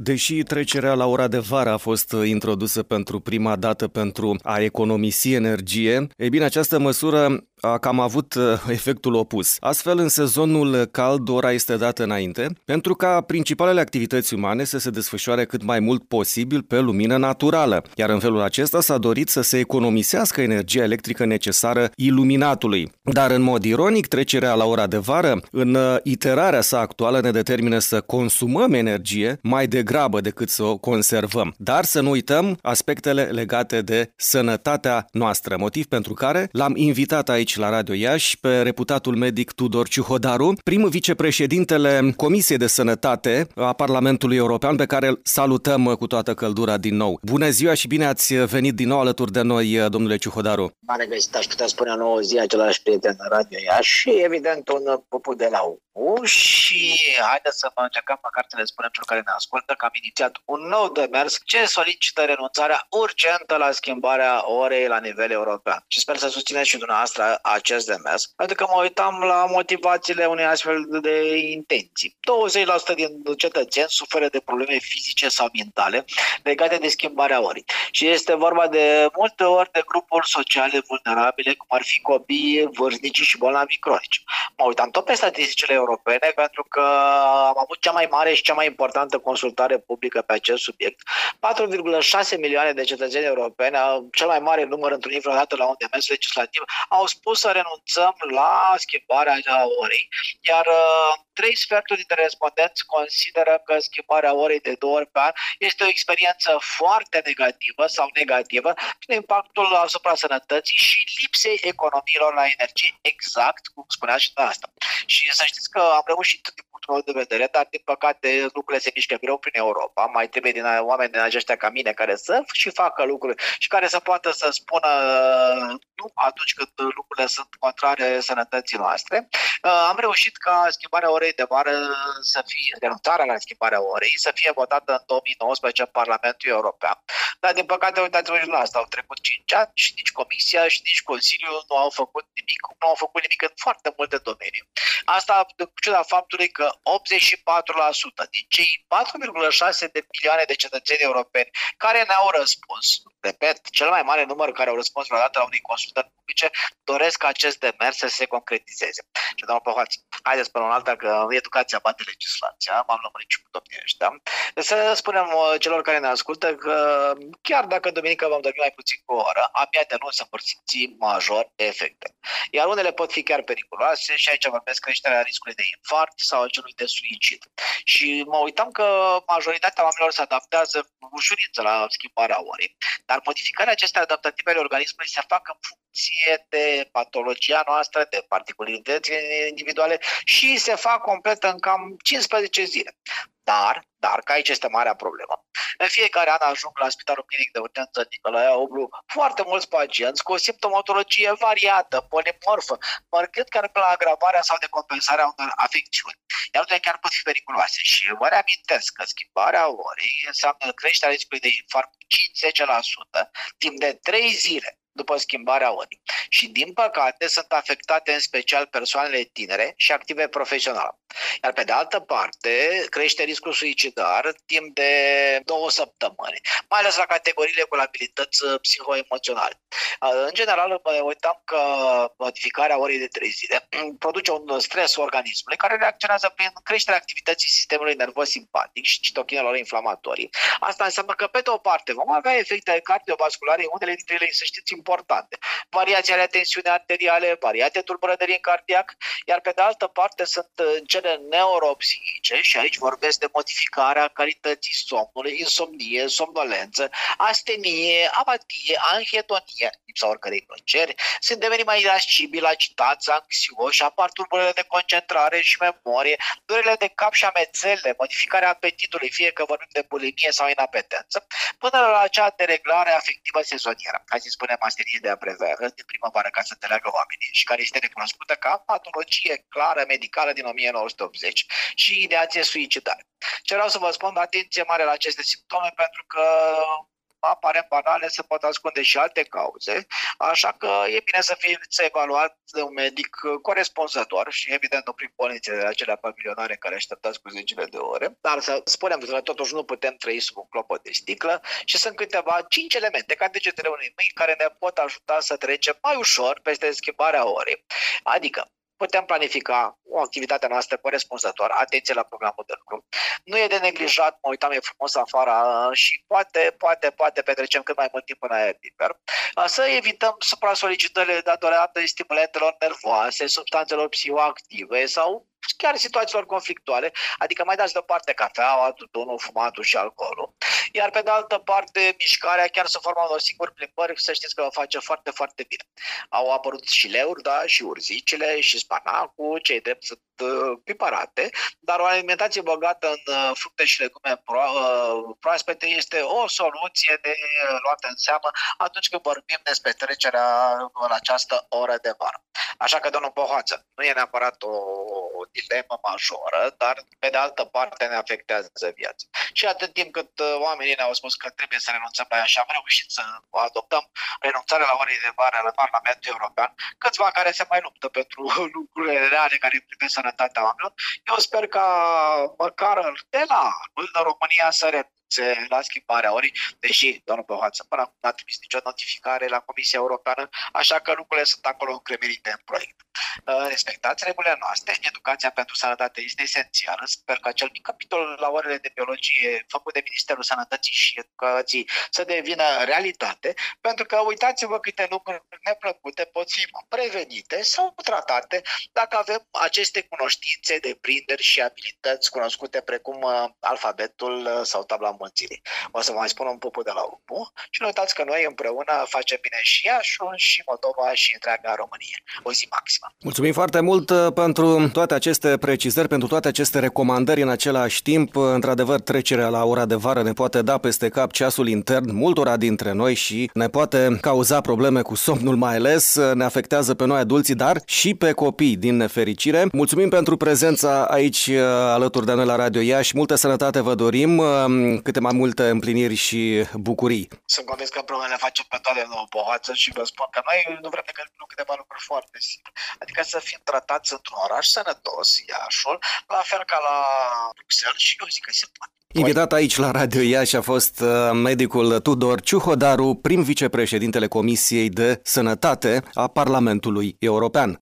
Deși trecerea la ora de vară a fost introdusă pentru prima dată pentru a economisi energie, ei bine, această măsură a cam avut efectul opus. Astfel, în sezonul cald, ora este dată înainte, pentru ca principalele activități umane să se desfășoare cât mai mult posibil pe lumină naturală, iar în felul acesta s-a dorit să se economisească energia electrică necesară iluminatului. Dar, în mod ironic, trecerea la ora de vară, în iterarea sa actuală, ne determină să consumăm energie mai degrabă decât să o conservăm. Dar să nu uităm aspectele legate de sănătatea noastră, motiv pentru care l-am invitat aici la Radio Iași pe reputatul medic Tudor Ciuhodaru, prim vicepreședintele Comisiei de Sănătate a Parlamentului European, pe care îl salutăm cu toată căldura din nou. Bună ziua și bine ați venit din nou alături de noi, domnule Ciuhodaru. Mare găsit, aș putea spune o nouă zi același prieten în Radio Iași și evident un pupu de la și haideți să încercăm măcar să le spunem celor care ne ascultă că am inițiat un nou demers ce solicită renunțarea urgentă la schimbarea orei la nivel european. Și sper să susțineți și dumneavoastră acest demers, pentru că mă uitam la motivațiile unei astfel de intenții. 20% din cetățeni suferă de probleme fizice sau mentale legate de schimbarea orii. Și este vorba de multe ori de grupuri sociale vulnerabile, cum ar fi copiii, vârstnicii și bolnavi cronici. Mă uitam tot pe statisticile europene pentru că am avut cea mai mare și cea mai importantă consultare publică pe acest subiect. 4,6 milioane de cetățeni europeni, cel mai mare număr întrunit vreodată la un demers legislativ, au spus să renunțăm la schimbarea orei, iar 3 sferturi dintre respondenți consideră că schimbarea orei de 2 ori pe an este o experiență foarte negativă sau negativă prin impactul asupra sănătății și lipsei economiilor la energie, exact cum spunea și asta. Și să știți că am reușit din punctul meu de vedere, dar din păcate lucrurile se mișcă greu prin Europa. Mai trebuie oameni din aceștia ca mine care să și facă lucruri și care să poată să spună nu atunci când lucrurile sunt contrare sănătății noastre. Am reușit ca schimbarea orei de vară să fie, renunțarea la schimbarea orei, să fie votată în 2019 în Parlamentul European. Dar din păcate, uitați-vă și la asta, au trecut 5 ani și nici Comisia și nici Consiliul nu au făcut nimic, nu au făcut nimic în foarte multe domenii. Asta în ciuda faptului că 84% din cei 4,6 de milioane de cetățeni europeni care ne-au răspuns, repet, cel mai mare număr care au răspuns vreodată la unei consultări publice, doresc ca acest demers să se concretizeze. Și domnul Pohoați, haideți pe un alta că educația bate legislația, m-am lămurit și cu domnii ăștia. Să spunem celor care ne ascultă că chiar dacă duminică vom dormi mai puțin cu o oră, abia de luni să vor simți major efecte. Iar unele pot fi chiar periculoase și aici vorbesc creșterea riscului de infarct sau a celui de suicid. Și mă uitam că majoritatea oamenilor se adaptează ușurință la schimbarea orei, dar modificarea acestea adaptative ale organismului se fac în funcție de patologia noastră, de particularitățile individuale și se fac complet în cam 15 zile. Dar, că aici este marea problemă. În fiecare an ajung la Spitalul Clinic de Urgență Nicolae Oblu foarte mulți pacienți cu o simptomatologie variată, polimorfă, mărgând chiar la agravarea sau decompensarea unor afecțiuni. Iar unele chiar pot fi periculoase. Și vă reamintesc că schimbarea orei înseamnă creșterea riscului de infarct cu 50% timp de 3 zile după schimbarea orii. Și din păcate sunt afectate în special persoanele tinere și active profesional. Iar pe de altă parte crește riscul suicidar timp de 2 săptămâni, mai ales la categoriile cu abilități psihoemoționale. În general, uitam că modificarea orei de 3 zile produce un stres organismului care reacționează prin creșterea activității sistemului nervos simpatic și citochinelor inflamatorii. Asta înseamnă că pe de o parte vom avea efecte cardiovasculare, unele dintre ele, să știți, importante. Variații ale tensiunii arteriale, variate tulburări în cardiac, iar pe de altă parte sunt cele neuropsihice și aici vorbesc de modificarea calității somnului, insomnie, somnolență, astenie, apatie, anhedonie, lipsa oricărei plăceri, sunt devenit mai irascibili, agitați, anxioși, apar tulburările de concentrare și memorie, durerile de cap și amețele, modificarea apetitului, fie că vorbim de bulimie sau inapetență, până la acea dereglare afectivă sezonieră. Hai să spunem astenie de apreveră, de primăvară, ca să înțeleagă oamenii, și care este recunoscută ca patologie clară medicală din 1980 și ideație suicidară. Ce vreau să vă spun, atenție mare la aceste simptome, pentru că aparent banale se pot ascunde și alte cauze, așa că e bine să fie evaluat de un medic corespunzător și evident nu prin polițele acelea pavilionare care așteptați cu zecile de ore, dar să spunem că totuși nu putem trăi sub un clopot de sticlă și sunt câteva 5 elemente ca degetele unui mâini care ne pot ajuta să trecem mai ușor peste schimbarea orei. Adică putem planifica o activitate noastră corespunzător, atenție la programul de lucru. Nu e de neglijat, mă uitam, e frumos afară și poate petrecem cât mai mult timp în aer liber. Să evităm supra-solicitările datorate stimulentelor nervoase, substanțelor psihoactive sau chiar situațiilor conflictuale, adică mai dați deoparte cafeaua, tutunul, fumatul și alcoolul. Iar pe de altă parte, mișcarea, chiar sub forma unor singuri plimbări, să știți că o face foarte, foarte bine. Au apărut și leuri, da, și urzicile, și spanacul, cei drept sunt piparate, dar o alimentație bogată în fructe și legume proaspete este o soluție de luată în seamă atunci când vorbim despre trecerea la această oră de vară. Așa că, domnul Pohoață, nu e neapărat o dilemă majoră, dar pe de altă parte ne afectează viața. Și atât timp cât oamenii ne-au spus că trebuie să renunțăm la ea și am reușit să adoptăm renunțarea la orele de vară la Parlamentul European, câțiva care se mai luptă pentru lucrurile reale care privesc sănătatea oamenilor, eu sper ca măcar de la anul în România să renunțe la schimbarea orii, deși, domnul Pohoață, până acum n-a trimis nicio notificare la Comisia Europeană, așa că lucrurile sunt acolo încremenite în proiect. Respectați regulile noastre, educația pentru sănătate este esențială. Sper că acel mic capitol la orele de biologie făcut de Ministerul Sănătății și Educației să devină realitate, pentru că uitați-vă câte lucruri neplăcute pot fi prevenite sau tratate dacă avem aceste cunoștințe, deprinderi și abilități cunoscute precum alfabetul sau tabla înmulțirii. O să vă mai spun un pupu de la UPU și nu uitați că noi împreună facem bine și Iașul, și Moldova, și întreaga Românie. O zi maximă! Mulțumim foarte mult pentru toate aceste precizări, pentru toate aceste recomandări în același timp. Într-adevăr, trecerea la ora de vară ne poate da peste cap ceasul intern multora dintre noi și ne poate cauza probleme cu somnul mai ales. Ne afectează pe noi adulții, dar și pe copii, din nefericire. Mulțumim pentru prezența aici alături de noi la Radio Iași. Multă sănătate vă dorim, câte mai multe împliniri și bucurii. Sunt convins că împreună le facem pe toate, domnul Pohoață, și vă spun că noi nu vrem decât câteva lucruri foarte simple. Adică să fim tratați într-un oraș sănătos, Iașul, la fel ca la Bruxelles, și eu zic că se poate. Invitat aici la Radio Iași a fost medicul Tudor Ciuhodaru, prim vicepreședintele Comisiei de Sănătate a Parlamentului European.